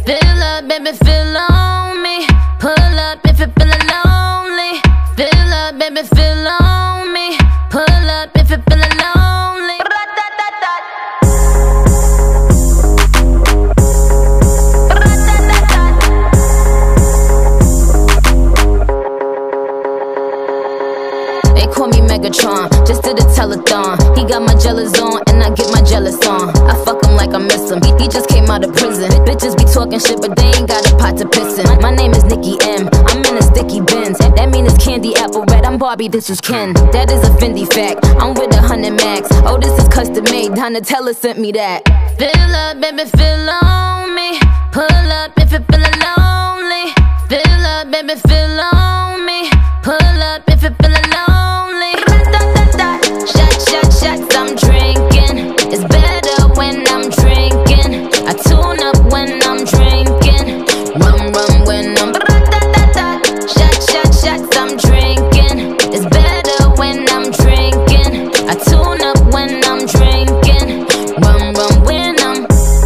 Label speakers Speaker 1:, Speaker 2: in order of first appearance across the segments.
Speaker 1: Fill up, baby, fill on me. Pull up if you're feeling lonely. Fill up, baby, fill on me. Pull up if you're feeling lonely. They call me Megatron, just did a telethon. He got my jealous on, and I get my jealous on. I fuck him like I miss him, he just came out of prison. Bitches be talking shit, but they ain't got a pot to piss in. My name is Nicki M, I'm in a sticky Benz. That mean it's candy apple red, I'm Barbie, this is Ken. That is a Fendi fact, I'm with 100 max. Oh, this is custom made, Donatella sent me that. Fill up, baby, fill on me. Pull up if you're feeling lonely. Fill up, baby, fill on me. Pull up if you're feeling lonely. Shots, I'm drinking. It's better when I'm drinking. I tune up when I'm drinking. Rum when I'm shots, I'm drinking. It's better when I'm drinking. I tune up when I'm drinking. Rum when I'm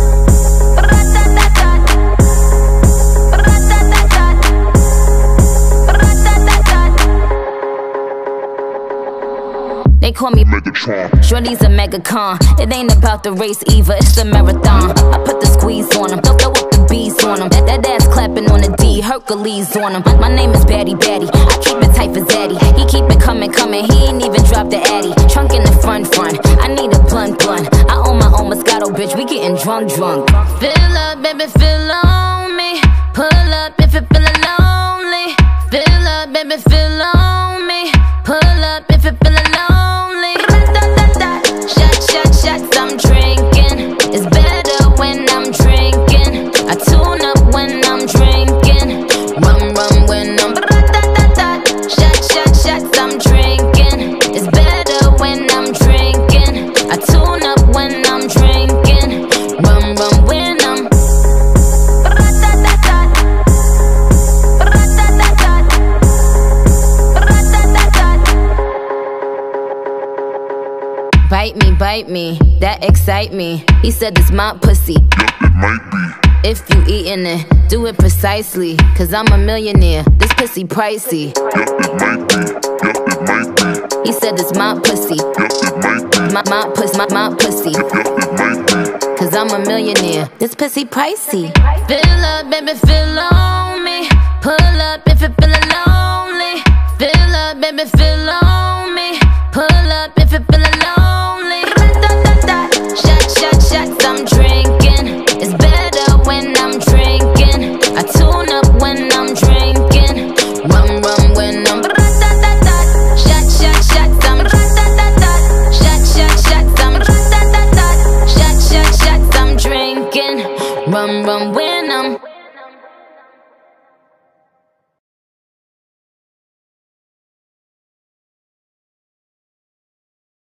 Speaker 1: They call me Megatron. Shorty's a megacon. It ain't about the race either, it's the marathon. I put the squeeze on him, throw up the bees on him. That ass clapping on the D, Hercules on him. My name is Batty Batty, I keep it tight for Zaddy. He keep it coming, he ain't even dropped the Addy. Trunk in the front, I need a blunt. I own my own Moscato, bitch, we getting drunk. Fill up, baby, fill on me. Pull up if you're feeling lonely. Fill up, baby, fill on me. Pull up if you're feeling lonely. Shots, I'm drinking. It's better when I'm drinking. I tune up when I'm drinking. Rum when I'm shots, I'm drinking. It's better when I'm drinking. I tune up when I'm drinking. Rum when I'm Bite me, that excite me. He said it's my pussy.
Speaker 2: Yep, it might be.
Speaker 1: If you eatin' it, do it precisely. Cause I'm a millionaire, this pussy pricey.
Speaker 2: Yep, it might be. Yep, it might be.
Speaker 1: He said it's my pussy.
Speaker 2: Yep, it might be.
Speaker 1: My pussy.
Speaker 2: Yep, it might be.
Speaker 1: Cause I'm a millionaire, this pussy pricey. Fill up, baby, fill on me. Pull up if you're feeling lonely. Fill up, baby, fill on me. Pull up if you're feeling lonely. Shots, I'm drinking. It's better when I'm drinking. I tune up when I'm drinking. Rum when I'm shots, I'm shots, I'm drinking. Rum